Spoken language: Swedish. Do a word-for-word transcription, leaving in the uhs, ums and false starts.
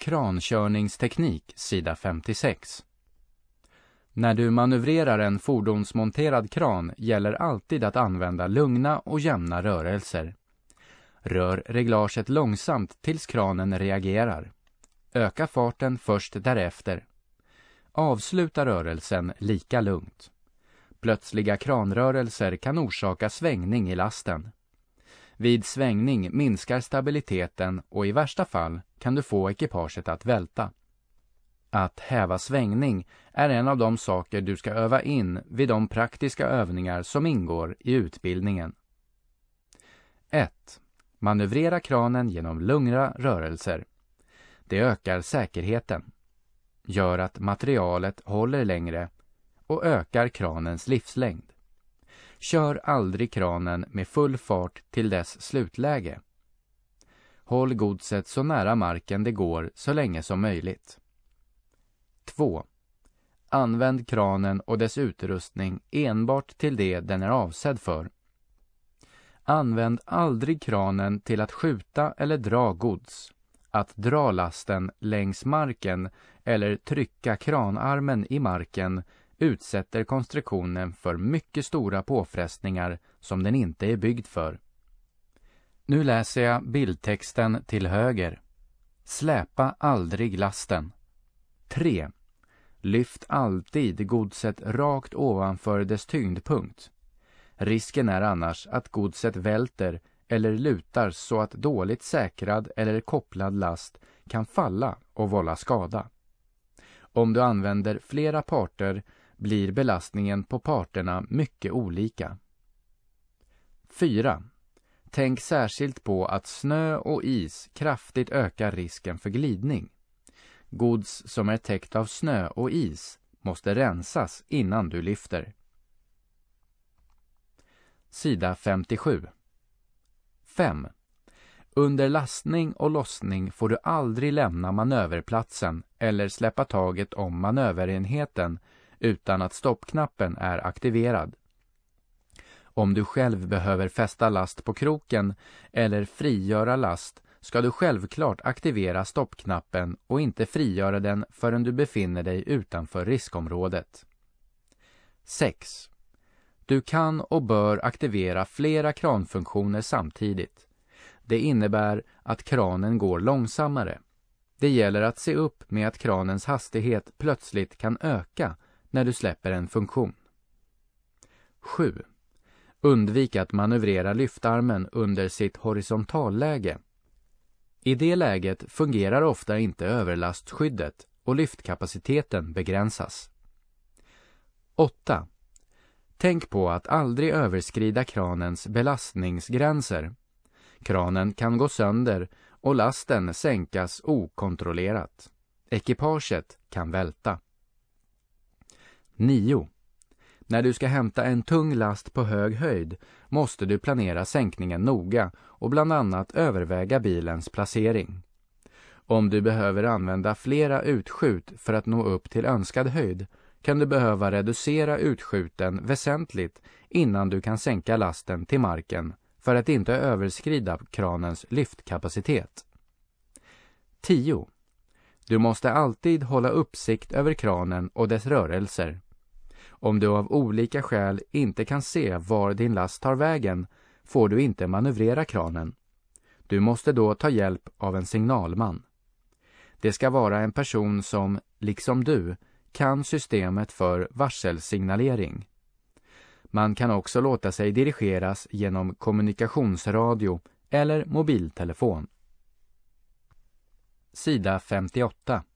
Krankörningsteknik, sida femtiosex. När du manövrerar en fordonsmonterad kran gäller alltid att använda lugna och jämna rörelser. Rör reglaget långsamt tills kranen reagerar. Öka farten först därefter. Avsluta rörelsen lika lugnt. Plötsliga kranrörelser kan orsaka svängning i lasten. Vid svängning minskar stabiliteten och i värsta fall kan du få ekipaget att välta. Att häva svängning är en av de saker du ska öva in vid de praktiska övningar som ingår i utbildningen. ett. Manövrera kranen genom lugna rörelser. Det ökar säkerheten, gör att materialet håller längre och ökar kranens livslängd. Kör aldrig kranen med full fart till dess slutläge. Håll godset så nära marken det går så länge som möjligt. två. Använd kranen och dess utrustning enbart till det den är avsedd för. Använd aldrig kranen till att skjuta eller dra gods, att dra lasten längs marken eller trycka kranarmen i marken utsätter konstruktionen för mycket stora påfrestningar som den inte är byggd för. Nu läser jag bildtexten till höger. Släpa aldrig lasten. tre. Lyft alltid godset rakt ovanför dess tyngdpunkt. Risken är annars att godset välter eller lutar så att dåligt säkrad eller kopplad last kan falla och vålla skada. Om du använder flera parter blir belastningen på parterna mycket olika. fyra. Tänk särskilt på att snö och is kraftigt ökar risken för glidning. Gods som är täckt av snö och is måste rensas innan du lyfter. Sida femtiosju. fem. Under lastning och lossning får du aldrig lämna manöverplatsen eller släppa taget om manöverenheten utan att stoppknappen är aktiverad. Om du själv behöver fästa last på kroken eller frigöra last ska du självklart aktivera stoppknappen och inte frigöra den förrän du befinner dig utanför riskområdet. sex. Du kan och bör aktivera flera kranfunktioner samtidigt. Det innebär att kranen går långsammare. Det gäller att se upp med att kranens hastighet plötsligt kan öka när du släpper en funktion. sju. Undvik att manövrera lyftarmen under sitt horisontalläge. I det läget fungerar ofta inte överlastskyddet och lyftkapaciteten begränsas. åtta. Tänk på att aldrig överskrida kranens belastningsgränser. Kranen kan gå sönder och lasten sänkas okontrollerat. Ekipaget kan välta. nio. När du ska hämta en tung last på hög höjd måste du planera sänkningen noga och bland annat överväga bilens placering. Om du behöver använda flera utskjut för att nå upp till önskad höjd kan du behöva reducera utskjuten väsentligt innan du kan sänka lasten till marken för att inte överskrida kranens lyftkapacitet. tio. Du måste alltid hålla uppsikt över kranen och dess rörelser. Om du av olika skäl inte kan se var din last tar vägen får du inte manövrera kranen. Du måste då ta hjälp av en signalman. Det ska vara en person som, liksom du, kan systemet för varselsignalering. Man kan också låta sig dirigeras genom kommunikationsradio eller mobiltelefon. Sida femtioåtta.